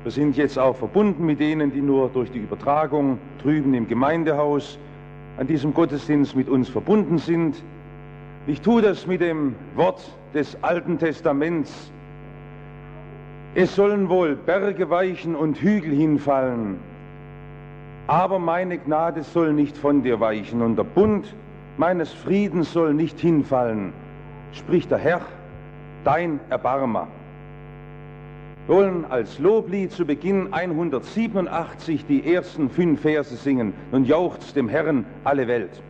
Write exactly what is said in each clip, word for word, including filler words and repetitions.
Wir sind jetzt auch verbunden mit denen, die nur durch die Übertragung drüben im Gemeindehaus an diesem Gottesdienst mit uns verbunden sind. Ich tue das mit dem Wort des Alten Testaments. Es sollen wohl Berge weichen und Hügel hinfallen, aber meine Gnade soll nicht von dir weichen und der Bund meines Friedens soll nicht hinfallen, spricht der Herr, dein Erbarmer. Wir wollen als Loblied zu Beginn hundertsiebenundachtzig die ersten fünf Verse singen und jauchzt dem Herrn alle Welt.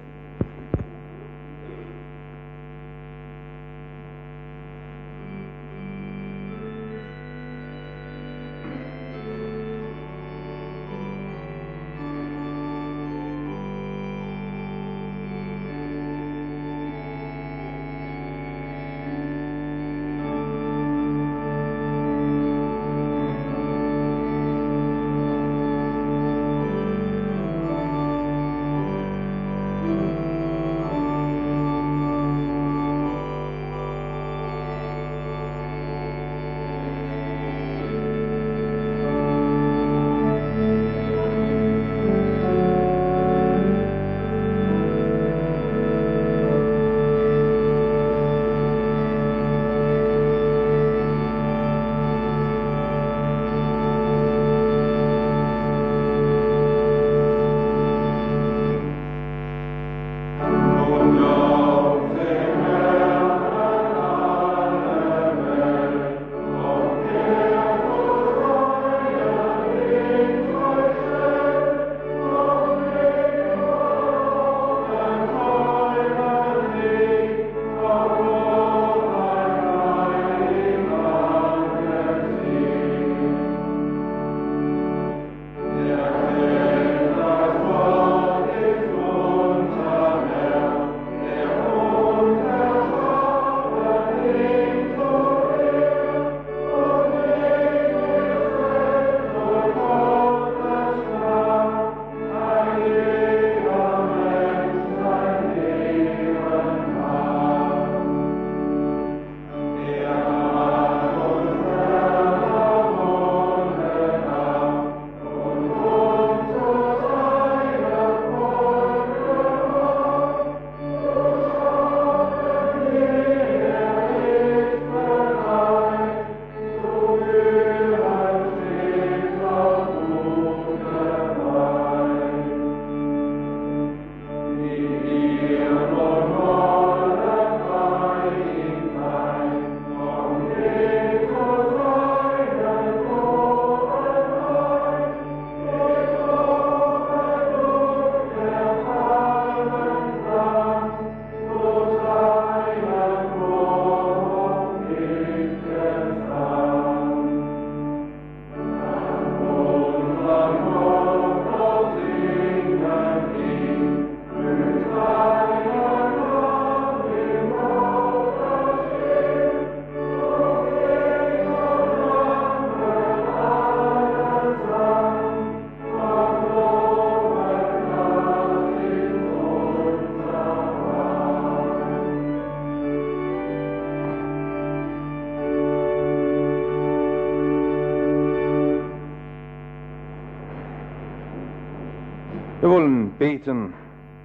Wir wollen beten.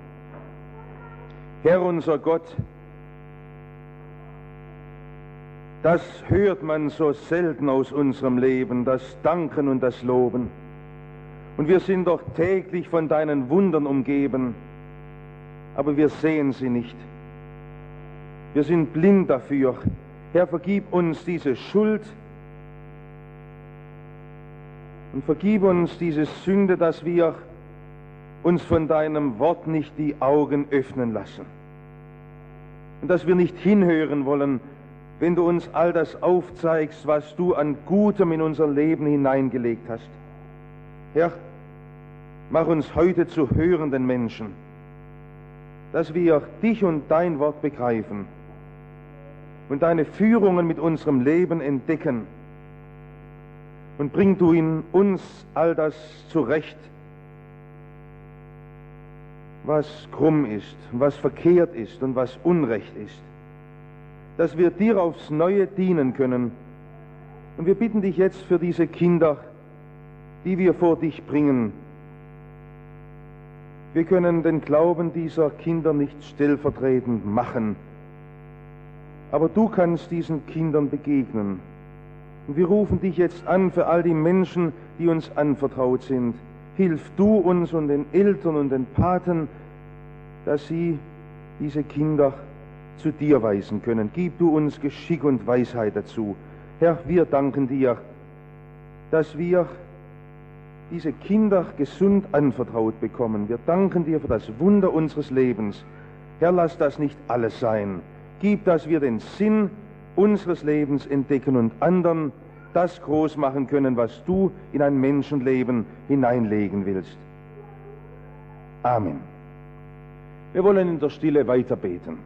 Herr unser Gott, das hört man so selten aus unserem Leben, das Danken und das Loben. Und wir sind doch täglich von deinen Wundern umgeben, aber wir sehen sie nicht. Wir sind blind dafür. Herr, vergib uns diese Schuld und vergib uns diese Sünde, dass wir uns von deinem Wort nicht die Augen öffnen lassen. Und dass wir nicht hinhören wollen, wenn du uns all das aufzeigst, was du an Gutem in unser Leben hineingelegt hast. Herr, mach uns heute zu hörenden Menschen, dass wir dich und dein Wort begreifen und deine Führungen mit unserem Leben entdecken. Und bring du in uns all das zurecht, was krumm ist, was verkehrt ist und was Unrecht ist, dass wir dir aufs Neue dienen können. Und wir bitten dich jetzt für diese Kinder, die wir vor dich bringen. Wir können den Glauben dieser Kinder nicht stellvertretend machen, aber du kannst diesen Kindern begegnen. Und wir rufen dich jetzt an für all die Menschen, die uns anvertraut sind. Hilf du uns und den Eltern und den Paten, dass sie diese Kinder zu dir weisen können. Gib du uns Geschick und Weisheit dazu. Herr, wir danken dir, dass wir diese Kinder gesund anvertraut bekommen. Wir danken dir für das Wunder unseres Lebens. Herr, lass das nicht alles sein. Gib, dass wir den Sinn unseres Lebens entdecken und anderen das groß machen können, was du in ein Menschenleben hineinlegen willst. Amen. Wir wollen in der Stille weiter beten.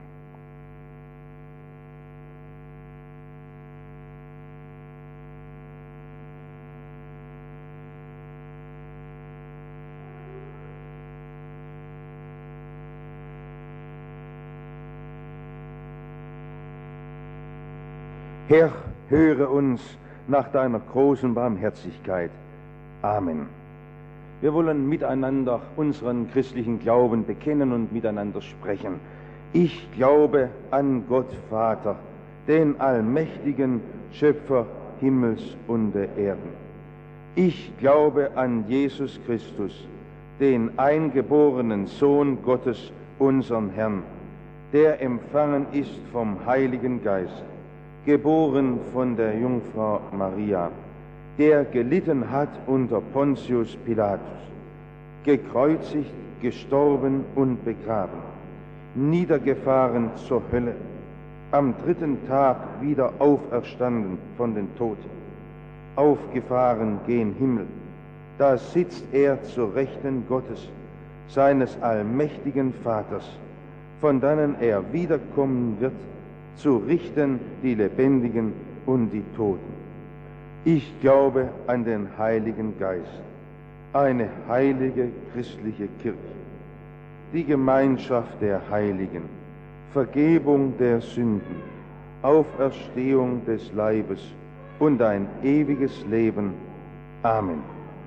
Herr, höre uns nach deiner großen Barmherzigkeit. Amen. Wir wollen miteinander unseren christlichen Glauben bekennen und miteinander sprechen. Ich glaube an Gott Vater, den allmächtigen Schöpfer Himmels und der Erden. Ich glaube an Jesus Christus, den eingeborenen Sohn Gottes, unseren Herrn, der empfangen ist vom Heiligen Geist, geboren von der Jungfrau Maria, der gelitten hat unter Pontius Pilatus, gekreuzigt, gestorben und begraben, niedergefahren zur Hölle, am dritten Tag wieder auferstanden von den Toten, aufgefahren gen Himmel, da sitzt er zur Rechten Gottes, seines allmächtigen Vaters, von dannen er wiederkommen wird, zu richten die Lebendigen und die Toten. Ich glaube an den Heiligen Geist, eine heilige christliche Kirche, die Gemeinschaft der Heiligen, Vergebung der Sünden, Auferstehung des Leibes und ein ewiges Leben. Amen.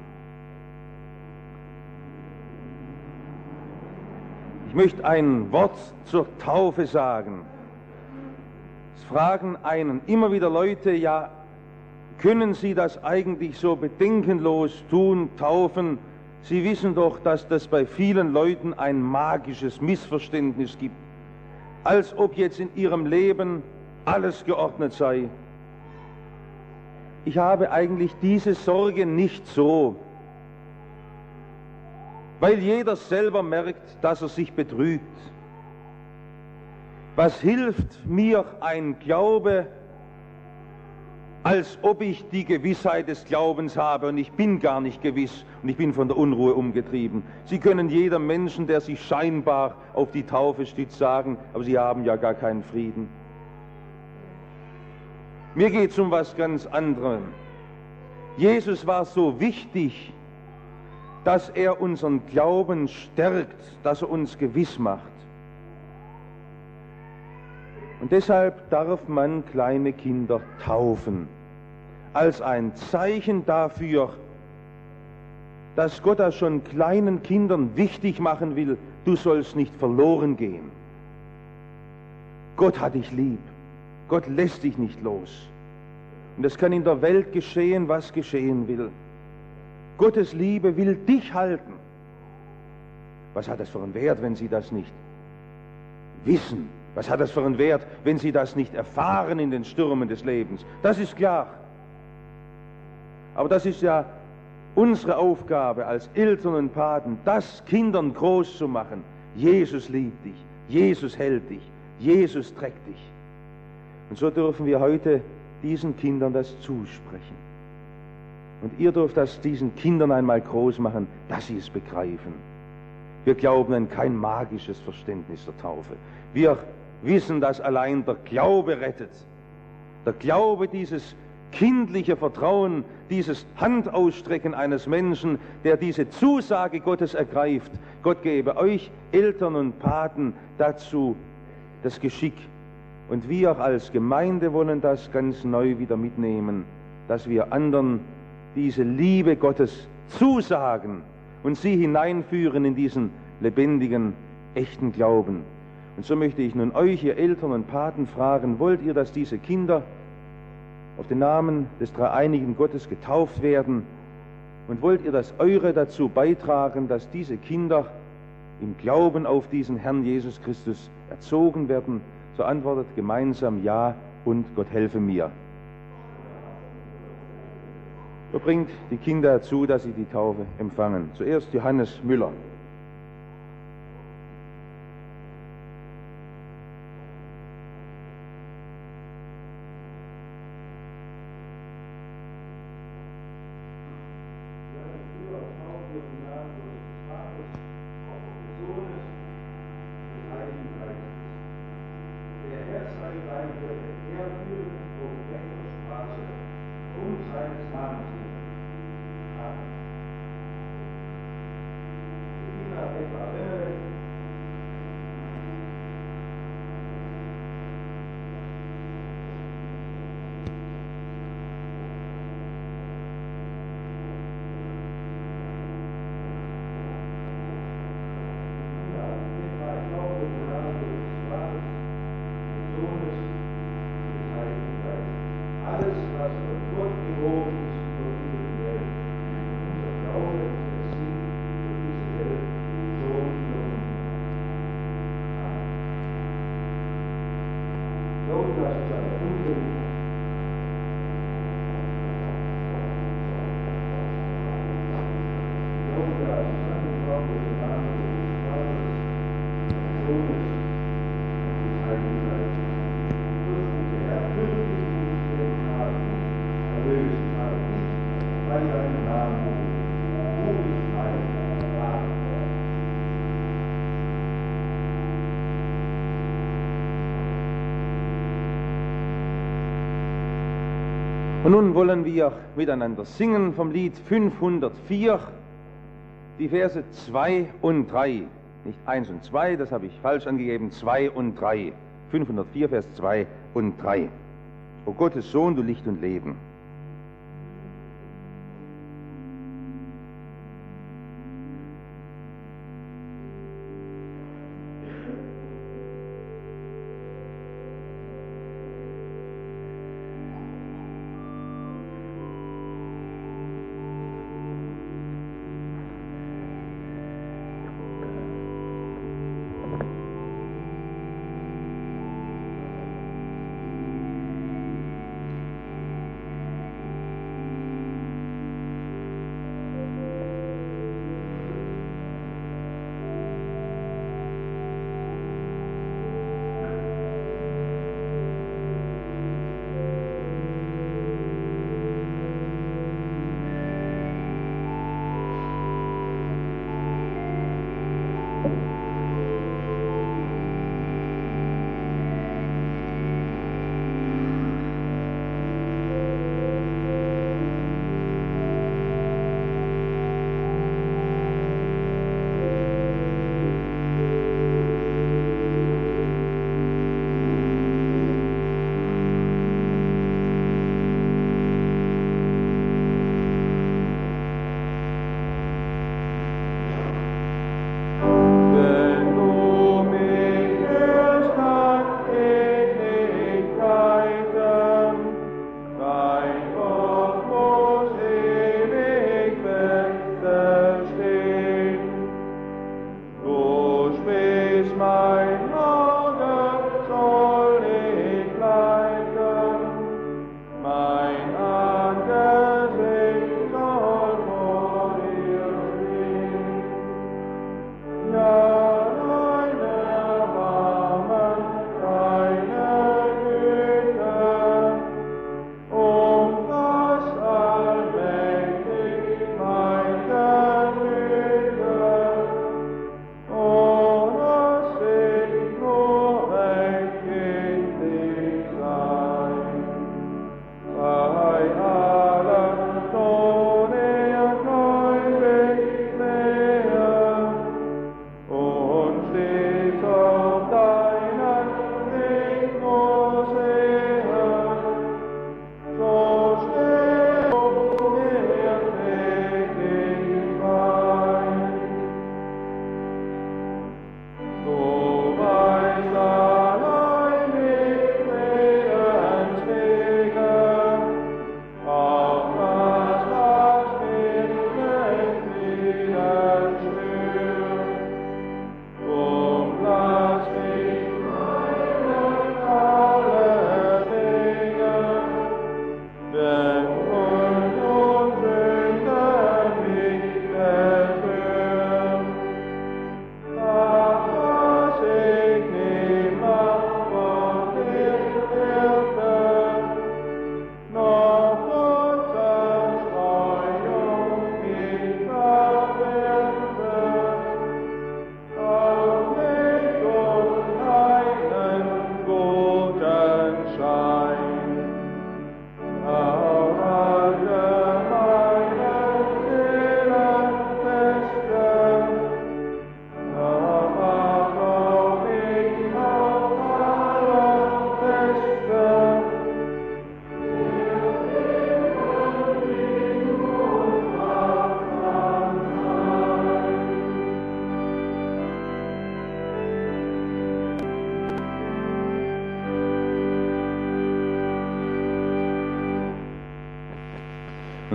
Ich möchte ein Wort zur Taufe sagen. Es fragen einen immer wieder Leute, ja, können Sie das eigentlich so bedenkenlos tun, taufen? Sie wissen doch, dass das bei vielen Leuten ein magisches Missverständnis gibt, als ob jetzt in ihrem Leben alles geordnet sei. Ich habe eigentlich diese Sorge nicht so, weil jeder selber merkt, dass er sich betrügt. Was hilft mir ein Glaube, als ob ich die Gewissheit des Glaubens habe und ich bin gar nicht gewiss und ich bin von der Unruhe umgetrieben. Sie können jedem Menschen, der sich scheinbar auf die Taufe stützt, sagen, aber Sie haben ja gar keinen Frieden. Mir geht es um was ganz anderes. Jesus war so wichtig, dass er unseren Glauben stärkt, dass er uns gewiss macht. Und deshalb darf man kleine Kinder taufen, als ein Zeichen dafür, dass Gott das schon kleinen Kindern wichtig machen will, du sollst nicht verloren gehen. Gott hat dich lieb, Gott lässt dich nicht los. Und es kann in der Welt geschehen, was geschehen will. Gottes Liebe will dich halten. Was hat das für einen Wert, wenn Sie das nicht wissen? Was hat das für einen Wert, wenn Sie das nicht erfahren in den Stürmen des Lebens? Das ist klar. Aber das ist ja unsere Aufgabe als Eltern und Paten, das Kindern groß zu machen. Jesus liebt dich, Jesus hält dich, Jesus trägt dich. Und so dürfen wir heute diesen Kindern das zusprechen. Und ihr dürft das diesen Kindern einmal groß machen, dass sie es begreifen. Wir glauben an kein magisches Verständnis der Taufe. Wir wissen, dass allein der Glaube rettet. Der Glaube, dieses kindliche Vertrauen, dieses Handausstrecken eines Menschen, der diese Zusage Gottes ergreift. Gott gebe euch Eltern und Paten dazu das Geschick. Und wir als Gemeinde wollen das ganz neu wieder mitnehmen, dass wir anderen diese Liebe Gottes zusagen und sie hineinführen in diesen lebendigen, echten Glauben. Und so möchte ich nun euch, ihr Eltern und Paten, fragen, wollt ihr, dass diese Kinder auf den Namen des dreieinigen Gottes getauft werden? Und wollt ihr, dass eure dazu beitragen, dass diese Kinder im Glauben auf diesen Herrn Jesus Christus erzogen werden? So antwortet gemeinsam Ja und Gott helfe mir. So bringt die Kinder dazu, dass sie die Taufe empfangen. Zuerst Johannes Müller. Und nun wollen wir miteinander singen vom Lied fünfhundertvier, die Verse zwei und drei. Nicht eins und zwei, das habe ich falsch angegeben, zwei und drei. fünfhundertvier, Vers zwei und drei. O Gottes Sohn, du Licht und Leben.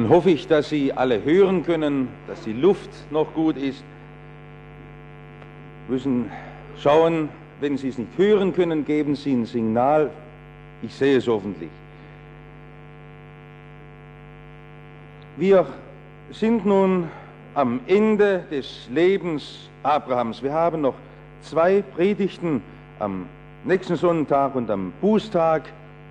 Nun hoffe ich, dass Sie alle hören können, dass die Luft noch gut ist. Wir müssen schauen, wenn Sie es nicht hören können, geben Sie ein Signal. Ich sehe es hoffentlich. Wir sind nun am Ende des Lebens Abrahams. Wir haben noch zwei Predigten am nächsten Sonntag und am Bußtag.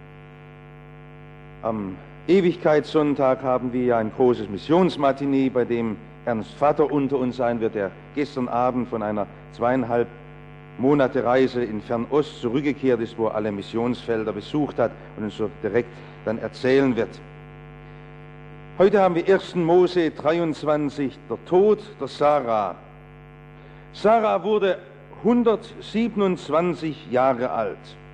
Am Ewigkeitssonntag haben wir ja ein großes Missionsmatinee, bei dem Ernst Vater unter uns sein wird, der gestern Abend von einer zweieinhalb Monate Reise in Fernost zurückgekehrt ist, wo er alle Missionsfelder besucht hat und uns so direkt dann erzählen wird. Heute haben wir ersten Mose dreiundzwanzig, der Tod der Sarah. Sarah wurde hundertsiebenundzwanzig Jahre alt.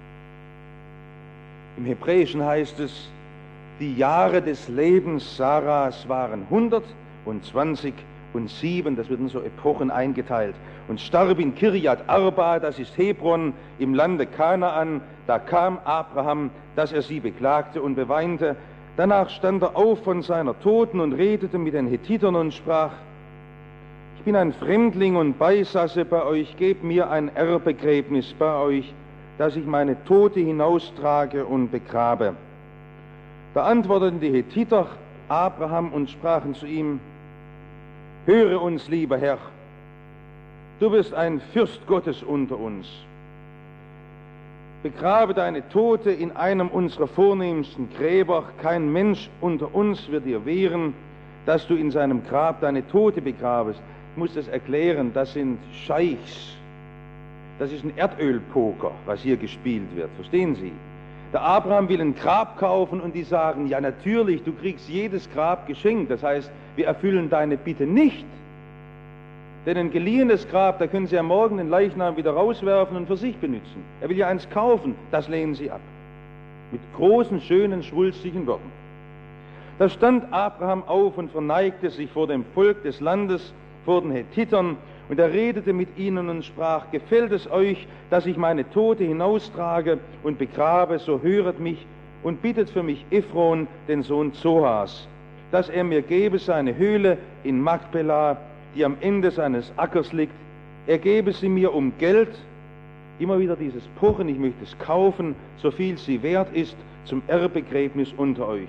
Im Hebräischen heißt es, die Jahre des Lebens Sarahs waren hundertzwanzig und sieben, das wird in so Epochen eingeteilt, und starb in Kirjat Arba, das ist Hebron, im Lande Kanaan. Da kam Abraham, dass er sie beklagte und beweinte. Danach stand er auf von seiner Toten und redete mit den Hethitern und sprach: Ich bin ein Fremdling und Beisasse bei euch, gebt mir ein Erbbegräbnis bei euch, dass ich meine Tote hinaustrage und begrabe. Da antworteten die Hethiter Abraham und sprachen zu ihm: Höre uns, lieber Herr, du bist ein Fürst Gottes unter uns. Begrabe deine Tote in einem unserer vornehmsten Gräber. Kein Mensch unter uns wird dir wehren, dass du in seinem Grab deine Tote begrabest. Ich muss das erklären, das sind Scheichs. Das ist ein Erdölpoker, was hier gespielt wird. Verstehen Sie? Der Abraham will ein Grab kaufen und die sagen: Ja, natürlich, du kriegst jedes Grab geschenkt. Das heißt, wir erfüllen deine Bitte nicht. Denn ein geliehenes Grab, da können Sie ja morgen den Leichnam wieder rauswerfen und für sich benutzen. Er will ja eins kaufen, das lehnen Sie ab. Mit großen, schönen, schwulstigen Worten. Da stand Abraham auf und verneigte sich vor dem Volk des Landes, vor den Hethitern, und er redete mit ihnen und sprach: Gefällt es euch, dass ich meine Tote hinaustrage und begrabe, so höret mich und bittet für mich Ephron, den Sohn Zohars, dass er mir gebe seine Höhle in Makpelah, die am Ende seines Ackers liegt. Er gebe sie mir um Geld, immer wieder dieses Pochen, ich möchte es kaufen, so viel sie wert ist, zum Erbbegräbnis unter euch.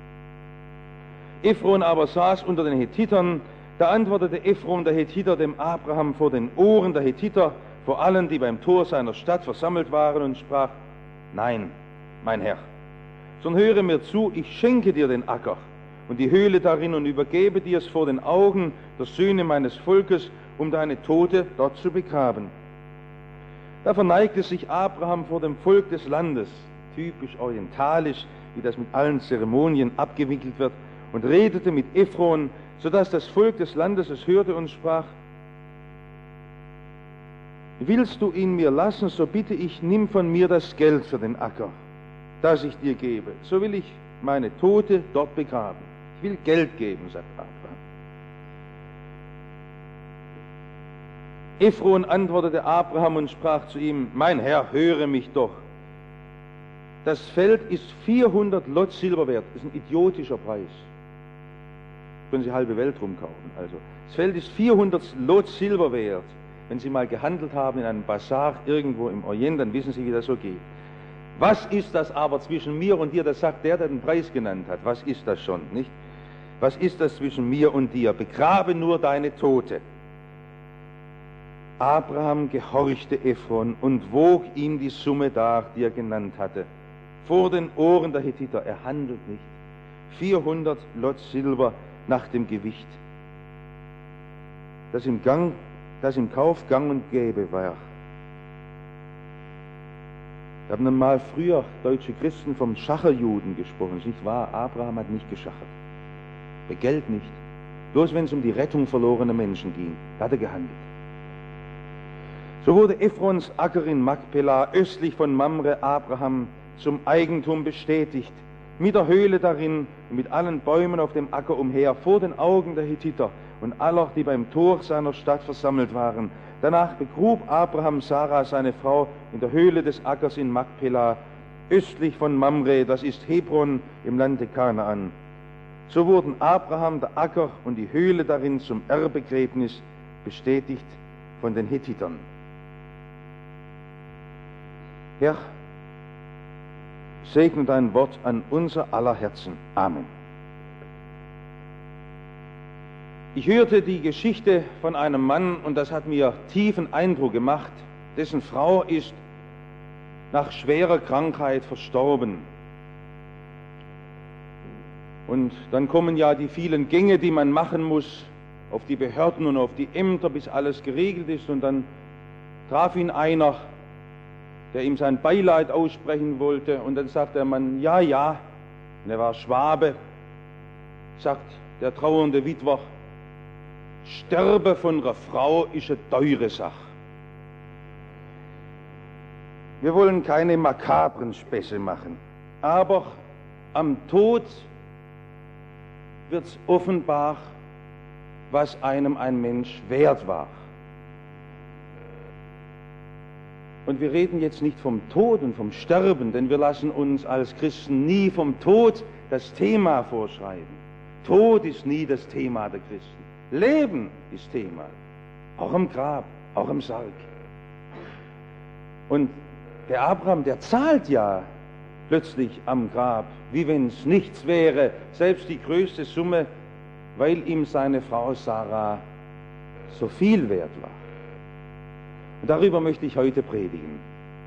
Ephron aber saß unter den Hethitern. Da antwortete Ephron, der Hethiter, dem Abraham vor den Ohren der Hethiter, vor allen, die beim Tor seiner Stadt versammelt waren, und sprach: Nein, mein Herr, sondern höre mir zu, ich schenke dir den Acker und die Höhle darin und übergebe dir es vor den Augen der Söhne meines Volkes, um deine Tote dort zu begraben. Da verneigte sich Abraham vor dem Volk des Landes, typisch orientalisch, wie das mit allen Zeremonien abgewickelt wird, und redete mit Ephron, sodass das Volk des Landes es hörte und sprach: Willst du ihn mir lassen, so bitte ich, nimm von mir das Geld für den Acker, das ich dir gebe. So will ich meine Tote dort begraben. Ich will Geld geben, sagt Abraham. Ephron antwortete Abraham und sprach zu ihm: Mein Herr, höre mich doch. Das Feld ist vierhundert Lot Silber wert. Das ist ein idiotischer Preis. Können Sie halbe Welt rumkaufen. Also, das Feld ist vierhundert Lot Silber wert. Wenn Sie mal gehandelt haben in einem Bazar irgendwo im Orient, dann wissen Sie, wie das so geht. Was ist das aber zwischen mir und dir? Das sagt der, der den Preis genannt hat. Was ist das schon, nicht? Was ist das zwischen mir und dir? Begrabe nur deine Tote. Abraham gehorchte Ephron und wog ihm die Summe dar, die er genannt hatte, vor den Ohren der Hethiter. Er handelt nicht. vierhundert Lot Silber nach dem Gewicht, das im, Gang, das im Kauf gang und gäbe war. Wir haben einmal früher deutsche Christen vom Schacherjuden gesprochen. Das ist nicht wahr. Abraham hat nicht geschachert. Bei Geld nicht. Bloß wenn es um die Rettung verlorener Menschen ging, da hat er gehandelt. So wurde Ephrons Acker in Makpelah östlich von Mamre Abraham zum Eigentum bestätigt, mit der Höhle darin und mit allen Bäumen auf dem Acker umher, vor den Augen der Hethiter und aller, die beim Tor seiner Stadt versammelt waren. Danach begrub Abraham Sarah, seine Frau, in der Höhle des Ackers in Makpelah, östlich von Mamre, das ist Hebron im Lande Kanaan. so wurden Abraham, der Acker und die Höhle darin zum Erbegräbnis bestätigt von den Hethitern. Herr, segne dein Wort an unser aller Herzen. Amen. Ich hörte die Geschichte von einem Mann, und das hat mir tiefen Eindruck gemacht, dessen Frau ist nach schwerer Krankheit verstorben. Und dann kommen ja die vielen Gänge, die man machen muss, auf die Behörden und auf die Ämter, bis alles geregelt ist. Und dann traf ihn einer, der ihm sein Beileid aussprechen wollte. Und dann sagt der Mann, ja, ja, und er war Schwabe, sagt der trauernde Witwer, Sterbe von einer Frau ist eine teure Sache. Wir wollen keine makabren Späße machen, aber am Tod wird's offenbar, was einem ein Mensch wert war. Und wir reden jetzt nicht vom Tod und vom Sterben, denn wir lassen uns als Christen nie vom Tod das Thema vorschreiben. Tod ist nie das Thema der Christen. Leben ist Thema, auch im Grab, auch im Sarg. Und der Abraham, der zahlt ja plötzlich am Grab, wie wenn es nichts wäre, selbst die größte Summe, weil ihm seine Frau Sarah so viel wert war. Und darüber möchte ich heute predigen.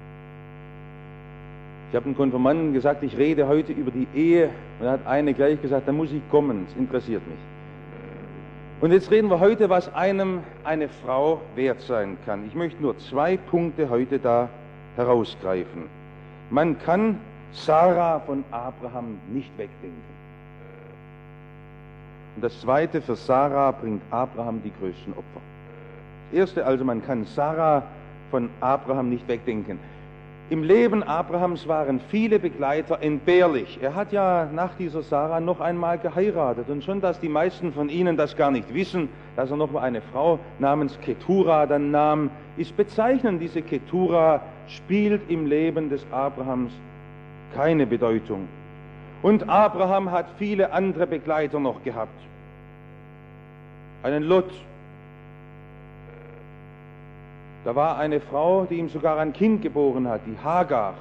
Ich habe einem Konfirmanden gesagt, ich rede heute über die Ehe, und da hat eine gleich gesagt, da muss ich kommen, es interessiert mich. Und jetzt reden wir heute, was einem eine Frau wert sein kann. Ich möchte nur zwei Punkte heute da herausgreifen. Man kann Sarah von Abraham nicht wegdenken. Und das Zweite, für Sarah bringt Abraham die größten Opfer. Das Erste also, man kann Sarah von Abraham nicht wegdenken. Im Leben Abrahams waren viele Begleiter entbehrlich. Er hat ja nach dieser Sarah noch einmal geheiratet. Und schon, dass die meisten von Ihnen das gar nicht wissen, dass er noch mal eine Frau namens Ketura dann nahm, ist bezeichnend. Diese Ketura spielt im Leben des Abrahams keine Bedeutung. Und Abraham hat viele andere Begleiter noch gehabt. Einen Lot. Da war eine Frau, die ihm sogar ein Kind geboren hat, die Hagar.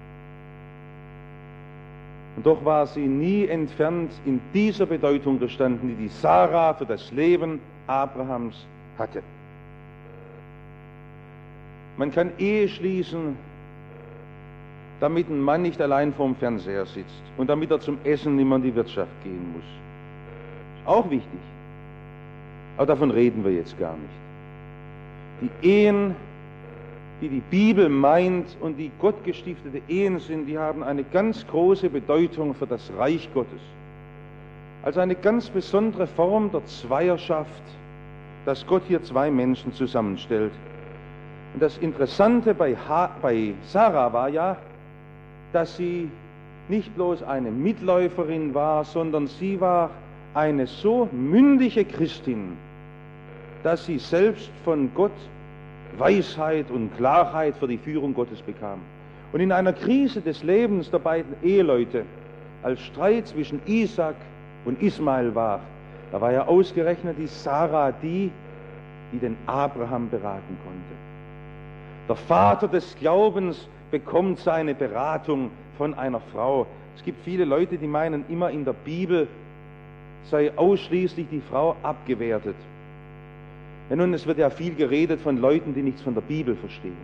Und doch war sie nie entfernt in dieser Bedeutung gestanden, die die Sarah für das Leben Abrahams hatte. Man kann Ehe schließen, damit ein Mann nicht allein vorm Fernseher sitzt und damit er zum Essen nicht mehr in die Wirtschaft gehen muss. Ist auch wichtig. Aber davon reden wir jetzt gar nicht. Die Ehen, die die Bibel meint und die gottgestiftete Ehen sind, die haben eine ganz große Bedeutung für das Reich Gottes. Also eine ganz besondere Form der Zweierschaft, dass Gott hier zwei Menschen zusammenstellt. Und das Interessante bei, ha bei Sarah war ja, dass sie nicht bloß eine Mitläuferin war, sondern sie war eine so mündige Christin, dass sie selbst von Gott Weisheit und Klarheit für die Führung Gottes bekam. Und in einer Krise des Lebens der beiden Eheleute, als Streit zwischen Isaac und Ismael war, da war ja ausgerechnet die Sarah die, die den Abraham beraten konnte. Der Vater des Glaubens bekommt seine Beratung von einer Frau. Es gibt viele Leute, die meinen, immer in der Bibel sei ausschließlich die Frau abgewertet. Ja, nun, es wird ja viel geredet von Leuten, die nichts von der Bibel verstehen.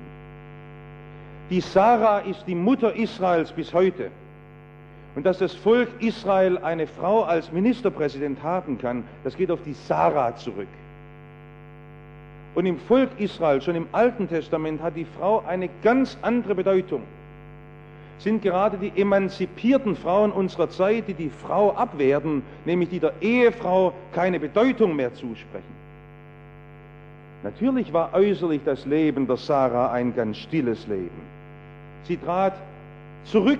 Die Sarah ist die Mutter Israels bis heute. Und dass das Volk Israel eine Frau als Ministerpräsident haben kann, das geht auf die Sarah zurück. Und im Volk Israel, schon im Alten Testament, hat die Frau eine ganz andere Bedeutung. Sind gerade die emanzipierten Frauen unserer Zeit, die die Frau abwerten, nämlich die der Ehefrau keine Bedeutung mehr zusprechen. Natürlich war äußerlich das Leben der Sarah ein ganz stilles Leben. Sie trat zurück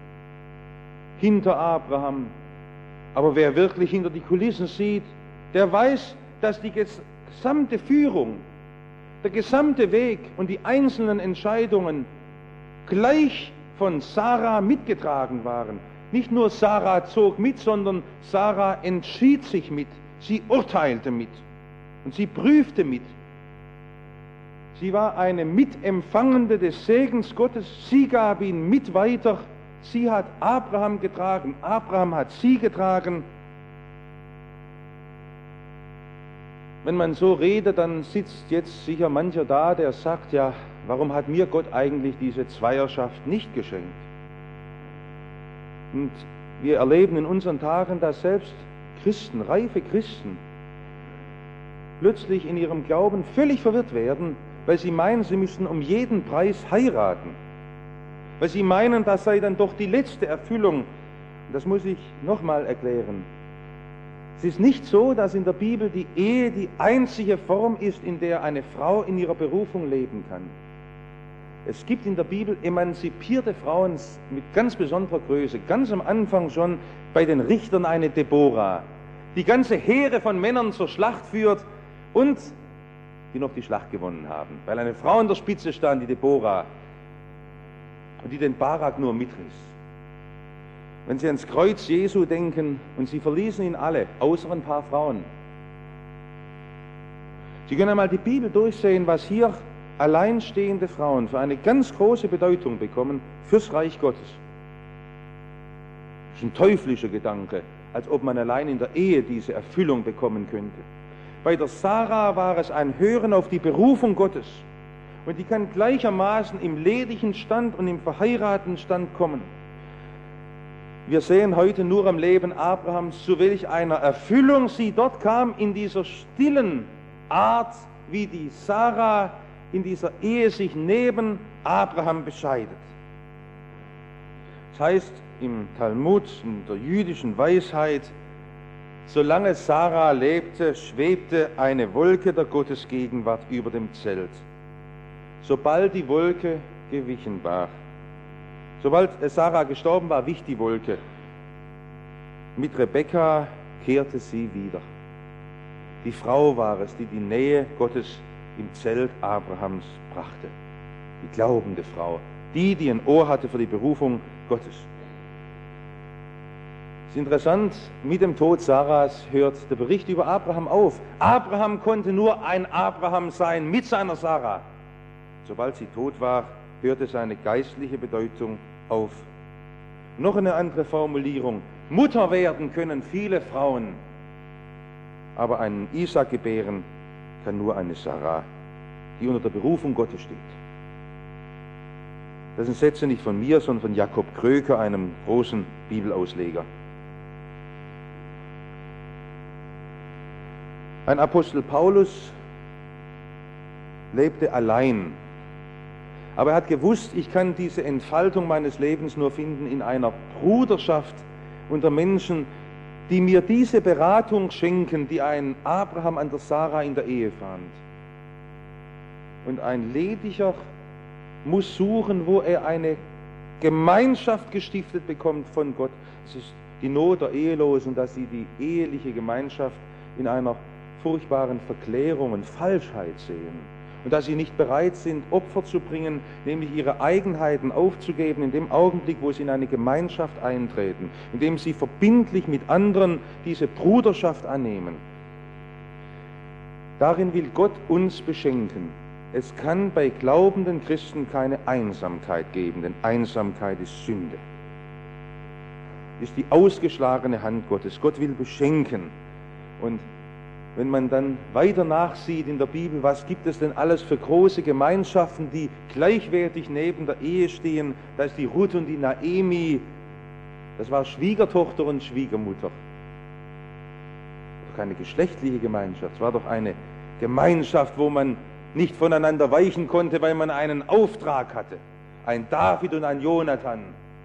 hinter Abraham. Aber wer wirklich hinter die Kulissen sieht, der weiß, dass die gesamte Führung, der gesamte Weg und die einzelnen Entscheidungen gleich von Sarah mitgetragen waren. Nicht nur Sarah zog mit, sondern Sarah entschied sich mit. Sie urteilte mit und sie prüfte mit. Sie war eine Mitempfangende des Segens Gottes. Sie gab ihn mit weiter. Sie hat Abraham getragen. Abraham hat sie getragen. Wenn man so redet, dann sitzt jetzt sicher mancher da, der sagt, ja, warum hat mir Gott eigentlich diese Zweierschaft nicht geschenkt? Und wir erleben in unseren Tagen, dass selbst Christen, reife Christen, plötzlich in ihrem Glauben völlig verwirrt werden, weil sie meinen, sie müssen um jeden Preis heiraten. Weil sie meinen, das sei dann doch die letzte Erfüllung. Und das muss ich nochmal erklären. Es ist nicht so, dass in der Bibel die Ehe die einzige Form ist, in der eine Frau in ihrer Berufung leben kann. Es gibt in der Bibel emanzipierte Frauen mit ganz besonderer Größe. Ganz am Anfang schon bei den Richtern eine Deborah, die ganze Heere von Männern zur Schlacht führt und die noch die Schlacht gewonnen haben, weil eine Frau an der Spitze stand, die Deborah, und die den Barak nur mitriss. Wenn Sie ans Kreuz Jesu denken, und Sie verließen ihn alle, außer ein paar Frauen. Sie können einmal die Bibel durchsehen, was hier alleinstehende Frauen für eine ganz große Bedeutung bekommen fürs Reich Gottes. Das ist ein teuflischer Gedanke, als ob man allein in der Ehe diese Erfüllung bekommen könnte. Bei der Sarah war es ein Hören auf die Berufung Gottes. Und die kann gleichermaßen im ledigen Stand und im verheirateten Stand kommen. Wir sehen heute nur am Leben Abrahams, zu welch einer Erfüllung sie dort kam, in dieser stillen Art, wie die Sarah in dieser Ehe sich neben Abraham bescheidet. Das heißt im Talmud, in der jüdischen Weisheit, solange Sarah lebte, schwebte eine Wolke der Gottesgegenwart über dem Zelt. Sobald die Wolke gewichen war, sobald Sarah gestorben war, wich die Wolke. Mit Rebekka kehrte sie wieder. Die Frau war es, die die Nähe Gottes im Zelt Abrahams brachte. Die glaubende Frau, die, die ein Ohr hatte für die Berufung Gottes. Es ist interessant, mit dem Tod Sarahs hört der Bericht über Abraham auf. Abraham konnte nur ein Abraham sein mit seiner Sarah. Sobald sie tot war, hörte seine geistliche Bedeutung auf. Noch eine andere Formulierung. Mutter werden können viele Frauen, aber einen Isaak gebären kann nur eine Sarah, die unter der Berufung Gottes steht. Das sind Sätze nicht von mir, sondern von Jakob Kröker, einem großen Bibelausleger. Ein Apostel Paulus lebte allein. Aber er hat gewusst, ich kann diese Entfaltung meines Lebens nur finden in einer Bruderschaft unter Menschen, die mir diese Beratung schenken, die ein Abraham an der Sarah in der Ehe fand. Und ein Lediger muss suchen, wo er eine Gemeinschaft gestiftet bekommt von Gott. Es ist die Not der Ehelosen, dass sie die eheliche Gemeinschaft in einer furchtbaren Verklärung und Falschheit sehen. Und dass sie nicht bereit sind, Opfer zu bringen, nämlich ihre Eigenheiten aufzugeben, in dem Augenblick, wo sie in eine Gemeinschaft eintreten, indem sie verbindlich mit anderen diese Bruderschaft annehmen. Darin will Gott uns beschenken. Es kann bei glaubenden Christen keine Einsamkeit geben, denn Einsamkeit ist Sünde. Ist die ausgeschlagene Hand Gottes. Gott will beschenken. Und wenn man dann weiter nachsieht in der Bibel, was gibt es denn alles für große Gemeinschaften, die gleichwertig neben der Ehe stehen, da ist die Ruth und die Naemi, das war Schwiegertochter und Schwiegermutter. Doch keine geschlechtliche Gemeinschaft, es war doch eine Gemeinschaft, wo man nicht voneinander weichen konnte, weil man einen Auftrag hatte. Ein David und ein Jonathan.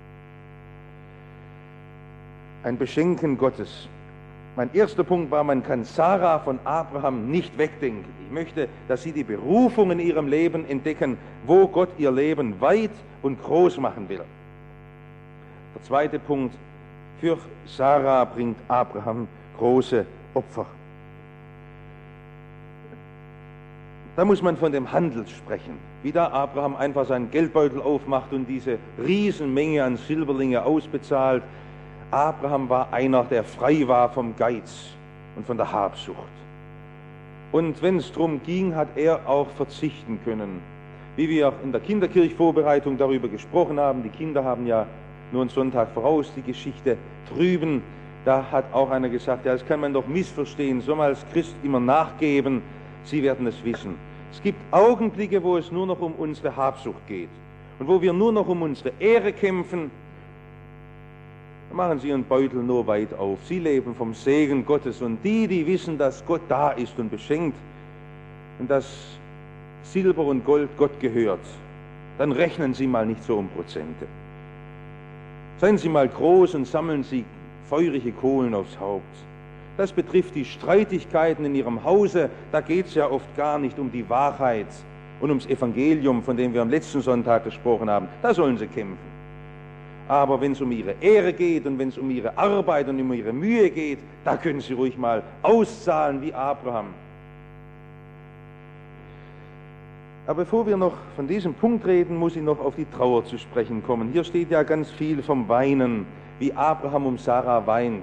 Ein Beschenken Gottes. Mein erster Punkt war, man kann Sarah von Abraham nicht wegdenken. Ich möchte, dass Sie die Berufung in Ihrem Leben entdecken, wo Gott Ihr Leben weit und groß machen will. Der zweite Punkt, für Sarah bringt Abraham große Opfer. Da muss man von dem Handel sprechen. Wie da Abraham einfach seinen Geldbeutel aufmacht und diese Riesenmenge an Silberlinge ausbezahlt. Abraham war einer, der frei war vom Geiz und von der Habsucht. Und wenn es darum ging, hat er auch verzichten können. Wie wir auch in der Kinderkirchvorbereitung darüber gesprochen haben, die Kinder haben ja nur einen Sonntag voraus die Geschichte drüben, da hat auch einer gesagt, ja, das kann man doch missverstehen, soll man als Christ immer nachgeben, Sie werden es wissen. Es gibt Augenblicke, wo es nur noch um unsere Habsucht geht und wo wir nur noch um unsere Ehre kämpfen. Da machen Sie Ihren Beutel nur weit auf. Sie leben vom Segen Gottes und die, die wissen, dass Gott da ist und beschenkt und dass Silber und Gold Gott gehört, dann rechnen Sie mal nicht so um Prozente. Seien Sie mal groß und sammeln Sie feurige Kohlen aufs Haupt. Das betrifft die Streitigkeiten in Ihrem Hause, da geht es ja oft gar nicht um die Wahrheit und ums Evangelium, von dem wir am letzten Sonntag gesprochen haben. Da sollen Sie kämpfen. Aber wenn es um Ihre Ehre geht und wenn es um Ihre Arbeit und um Ihre Mühe geht, da können Sie ruhig mal auszahlen wie Abraham. Aber bevor wir noch von diesem Punkt reden, muss ich noch auf die Trauer zu sprechen kommen. Hier steht ja ganz viel vom Weinen, wie Abraham um Sarah weint.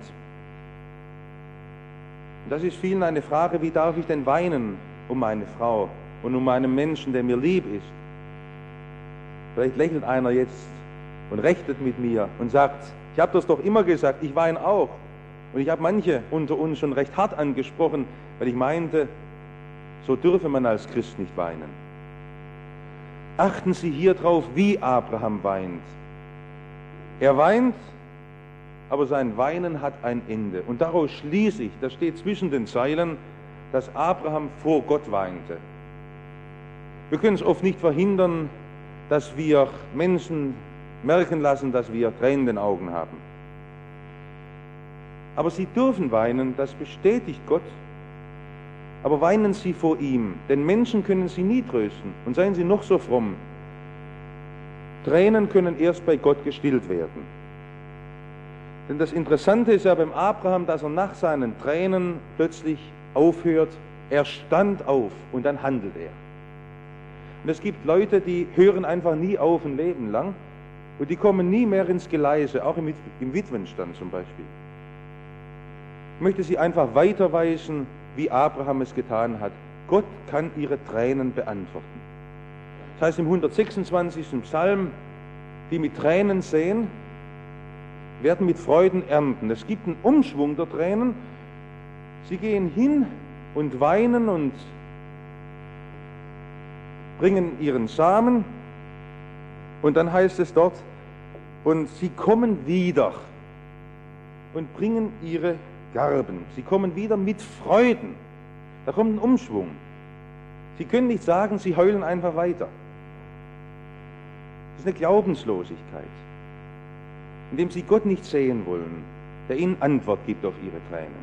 Und das ist vielen eine Frage, wie darf ich denn weinen um meine Frau und um meinen Menschen, der mir lieb ist? Vielleicht lächelt einer jetzt und rechnet mit mir und sagt, ich habe das doch immer gesagt, ich weine auch. Und ich habe manche unter uns schon recht hart angesprochen, weil ich meinte, so dürfe man als Christ nicht weinen. Achten Sie hier drauf, wie Abraham weint. Er weint, aber sein Weinen hat ein Ende. Und daraus schließe ich, das steht zwischen den Zeilen, dass Abraham vor Gott weinte. Wir können es oft nicht verhindern, dass wir Menschen merken lassen, dass wir Tränen in den Augen haben. Aber sie dürfen weinen, das bestätigt Gott. Aber weinen Sie vor ihm, denn Menschen können Sie nie trösten. Und seien Sie noch so fromm. Tränen können erst bei Gott gestillt werden. Denn das Interessante ist ja beim Abraham, dass er nach seinen Tränen plötzlich aufhört. Er stand auf und dann handelt er. Und es gibt Leute, die hören einfach nie auf ein Leben lang und die kommen nie mehr ins Geleise, auch im, im Witwenstand zum Beispiel. Ich möchte Sie einfach weiterweisen, wie Abraham es getan hat. Gott kann Ihre Tränen beantworten. Das heißt im hundertsechsundzwanzigsten Psalm, die mit Tränen säen, werden mit Freuden ernten. Es gibt einen Umschwung der Tränen. Sie gehen hin und weinen und bringen ihren Samen. Und dann heißt es dort, und sie kommen wieder und bringen ihre Garben. Sie kommen wieder mit Freuden. Da kommt ein Umschwung. Sie können nicht sagen, sie heulen einfach weiter. Das ist eine Glaubenslosigkeit, indem sie Gott nicht sehen wollen, der ihnen Antwort gibt auf ihre Tränen.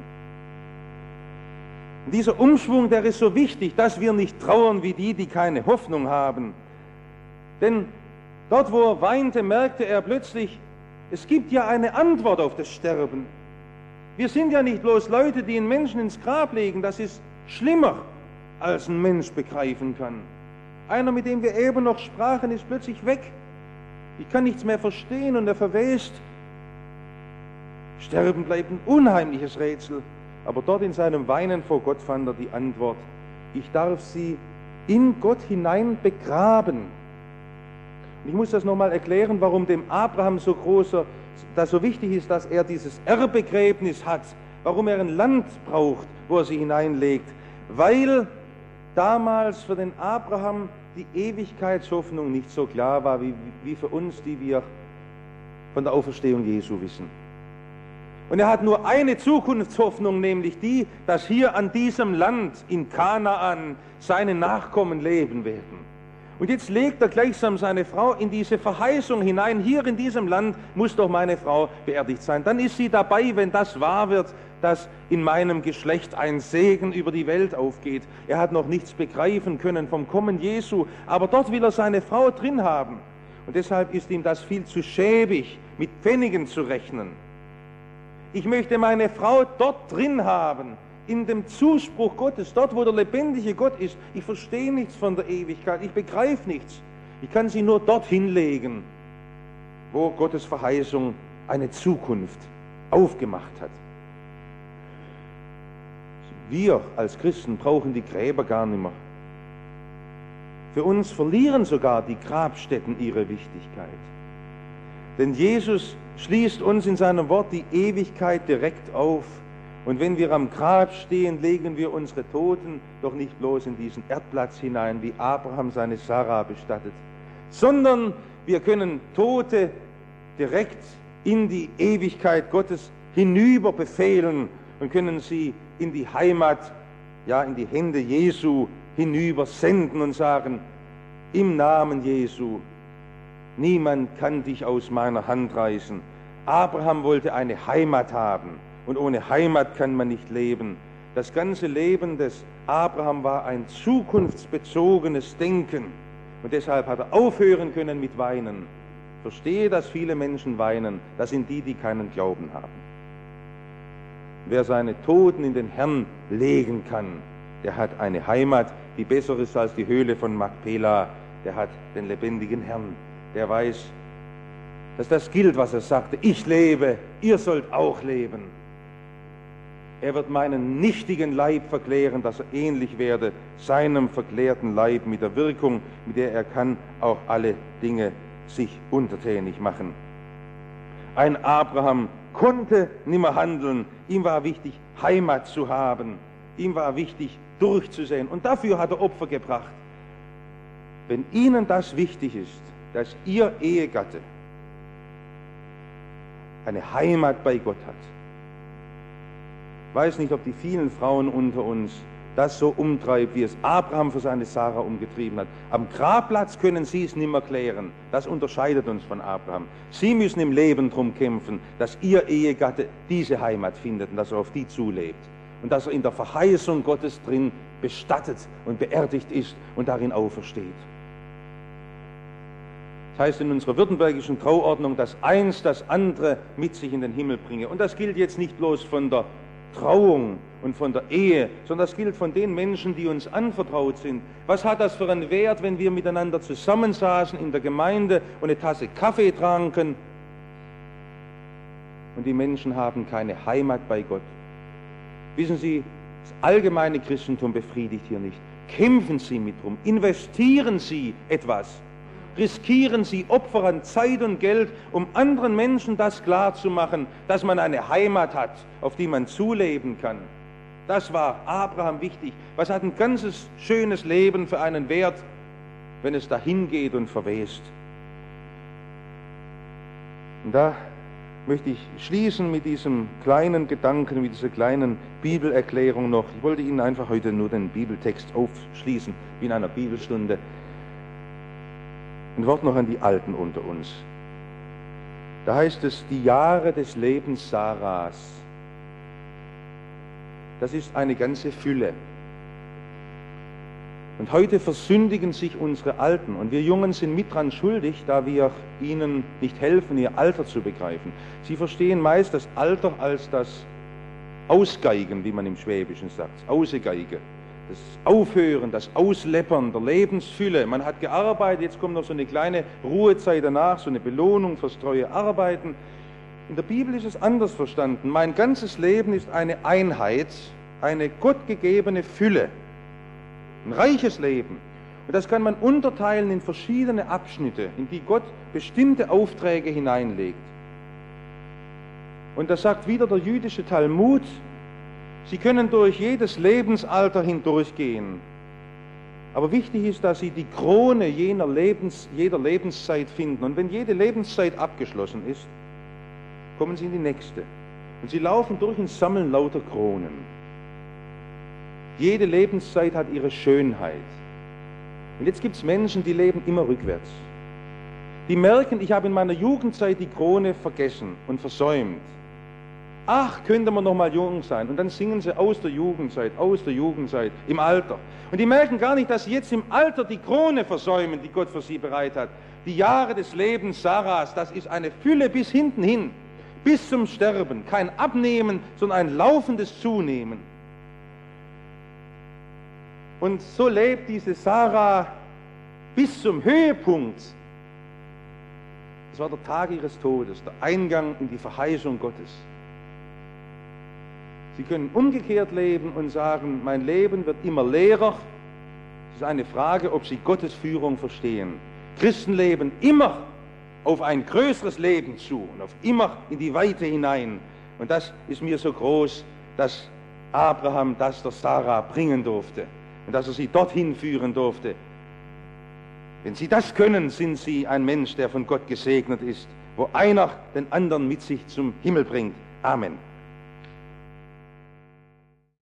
Und dieser Umschwung, der ist so wichtig, dass wir nicht trauern wie die, die keine Hoffnung haben. Denn dort, wo er weinte, merkte er plötzlich, es gibt ja eine Antwort auf das Sterben. Wir sind ja nicht bloß Leute, die einen Menschen ins Grab legen, das ist schlimmer, als ein Mensch begreifen kann. Einer, mit dem wir eben noch sprachen, ist plötzlich weg. Ich kann nichts mehr verstehen und er verwest. Sterben bleibt ein unheimliches Rätsel, aber dort in seinem Weinen vor Gott fand er die Antwort. Ich darf sie in Gott hinein begraben. Und ich muss das nochmal erklären, warum dem Abraham so großer, das so wichtig ist, dass er dieses Erbbegräbnis hat, warum er ein Land braucht, wo er sie hineinlegt. Weil damals für den Abraham die Ewigkeitshoffnung nicht so klar war, wie, wie für uns, die wir von der Auferstehung Jesu wissen. Und er hat nur eine Zukunftshoffnung, nämlich die, dass hier an diesem Land in Kanaan seine Nachkommen leben werden. Und jetzt legt er gleichsam seine Frau in diese Verheißung hinein, hier in diesem Land muss doch meine Frau beerdigt sein. Dann ist sie dabei, wenn das wahr wird, dass in meinem Geschlecht ein Segen über die Welt aufgeht. Er hat noch nichts begreifen können vom Kommen Jesu, aber dort will er seine Frau drin haben. Und deshalb ist ihm das viel zu schäbig, mit Pfennigen zu rechnen. Ich möchte meine Frau dort drin haben, in dem Zuspruch Gottes, dort wo der lebendige Gott ist. Ich verstehe nichts von der Ewigkeit, ich begreife nichts. Ich kann sie nur dorthin legen, wo Gottes Verheißung eine Zukunft aufgemacht hat. Wir als Christen brauchen die Gräber gar nicht mehr. Für uns verlieren sogar die Grabstätten ihre Wichtigkeit. Denn Jesus schließt uns in seinem Wort die Ewigkeit direkt auf. Und wenn wir am Grab stehen, legen wir unsere Toten doch nicht bloß in diesen Erdplatz hinein, wie Abraham seine Sarah bestattet, sondern wir können Tote direkt in die Ewigkeit Gottes hinüber befehlen und können sie in die Heimat, ja in die Hände Jesu hinüber senden und sagen, im Namen Jesu, niemand kann dich aus meiner Hand reißen. Abraham wollte eine Heimat haben und ohne Heimat kann man nicht leben. Das ganze Leben des Abraham war ein zukunftsbezogenes Denken und deshalb hat er aufhören können mit Weinen. Verstehe, dass viele Menschen weinen, das sind die, die keinen Glauben haben. Wer seine Toten in den Herrn legen kann, der hat eine Heimat, die besser ist als die Höhle von Makpela. Der hat den lebendigen Herrn. Der weiß, dass das gilt, was er sagte. Ich lebe, ihr sollt auch leben. Er wird meinen nichtigen Leib verklären, dass er ähnlich werde seinem verklärten Leib mit der Wirkung, mit der er kann, auch alle Dinge sich untertänig machen. Ein Abraham konnte nimmer handeln. Ihm war wichtig, Heimat zu haben. Ihm war wichtig, durchzusehen. Und dafür hat er Opfer gebracht. Wenn Ihnen das wichtig ist, dass Ihr Ehegatte eine Heimat bei Gott hat. Ich weiß nicht, ob die vielen Frauen unter uns das so umtreibt, wie es Abraham für seine Sarah umgetrieben hat. Am Grabplatz können Sie es nimmer klären. Das unterscheidet uns von Abraham. Sie müssen im Leben darum kämpfen, dass Ihr Ehegatte diese Heimat findet und dass er auf die zulebt. Und dass er in der Verheißung Gottes drin bestattet und beerdigt ist und darin aufersteht. Das heißt in unserer württembergischen Trauordnung, dass eins das andere mit sich in den Himmel bringe. Und das gilt jetzt nicht bloß von der Trauung und von der Ehe, sondern das gilt von den Menschen, die uns anvertraut sind. Was hat das für einen Wert, wenn wir miteinander zusammensaßen in der Gemeinde und eine Tasse Kaffee tranken und die Menschen haben keine Heimat bei Gott? Wissen Sie, das allgemeine Christentum befriedigt hier nicht. Kämpfen Sie mit drum, investieren Sie etwas. Riskieren Sie Opfer an Zeit und Geld, um anderen Menschen das klarzumachen, dass man eine Heimat hat, auf die man zuleben kann. Das war Abraham wichtig. Was hat ein ganzes schönes Leben für einen Wert, wenn es dahin geht und verwest? Und da möchte ich schließen mit diesem kleinen Gedanken, mit dieser kleinen Bibelerklärung noch. Ich wollte Ihnen einfach heute nur den Bibeltext aufschließen, wie in einer Bibelstunde. Ein Wort noch an die Alten unter uns. Da heißt es, die Jahre des Lebens Sarahs. Das ist eine ganze Fülle. Und heute versündigen sich unsere Alten. Und wir Jungen sind mit dran schuldig, da wir ihnen nicht helfen, ihr Alter zu begreifen. Sie verstehen meist das Alter als das Ausgeigen, wie man im Schwäbischen sagt, das Ausegeige. Das Aufhören, das Ausleppern der Lebensfülle. Man hat gearbeitet, jetzt kommt noch so eine kleine Ruhezeit danach, so eine Belohnung fürs treue Arbeiten. In der Bibel ist es anders verstanden. Mein ganzes Leben ist eine Einheit, eine gottgegebene Fülle, ein reiches Leben. Und das kann man unterteilen in verschiedene Abschnitte, in die Gott bestimmte Aufträge hineinlegt. Und das sagt wieder der jüdische Talmud, Sie können durch jedes Lebensalter hindurchgehen. Aber wichtig ist, dass Sie die Krone jener Lebens, jeder Lebenszeit finden. Und wenn jede Lebenszeit abgeschlossen ist, kommen Sie in die nächste. Und Sie laufen durch und sammeln lauter Kronen. Jede Lebenszeit hat ihre Schönheit. Und jetzt gibt es Menschen, die leben immer rückwärts. Die merken, ich habe in meiner Jugendzeit die Krone vergessen und versäumt. Ach, könnte man noch mal jung sein. Und dann singen sie aus der Jugendzeit, aus der Jugendzeit, im Alter. Und die merken gar nicht, dass sie jetzt im Alter die Krone versäumen, die Gott für sie bereit hat. Die Jahre des Lebens Sarahs, das ist eine Fülle bis hinten hin, bis zum Sterben. Kein Abnehmen, sondern ein laufendes Zunehmen. Und so lebt diese Sarah bis zum Höhepunkt. Das war der Tag ihres Todes, der Eingang in die Verheißung Gottes. Sie können umgekehrt leben und sagen, mein Leben wird immer leerer. Es ist eine Frage, ob Sie Gottes Führung verstehen. Christen leben immer auf ein größeres Leben zu und auf immer in die Weite hinein. Und das ist mir so groß, dass Abraham das der Sarah bringen durfte und dass er sie dorthin führen durfte. Wenn Sie das können, sind Sie ein Mensch, der von Gott gesegnet ist, wo einer den anderen mit sich zum Himmel bringt. Amen.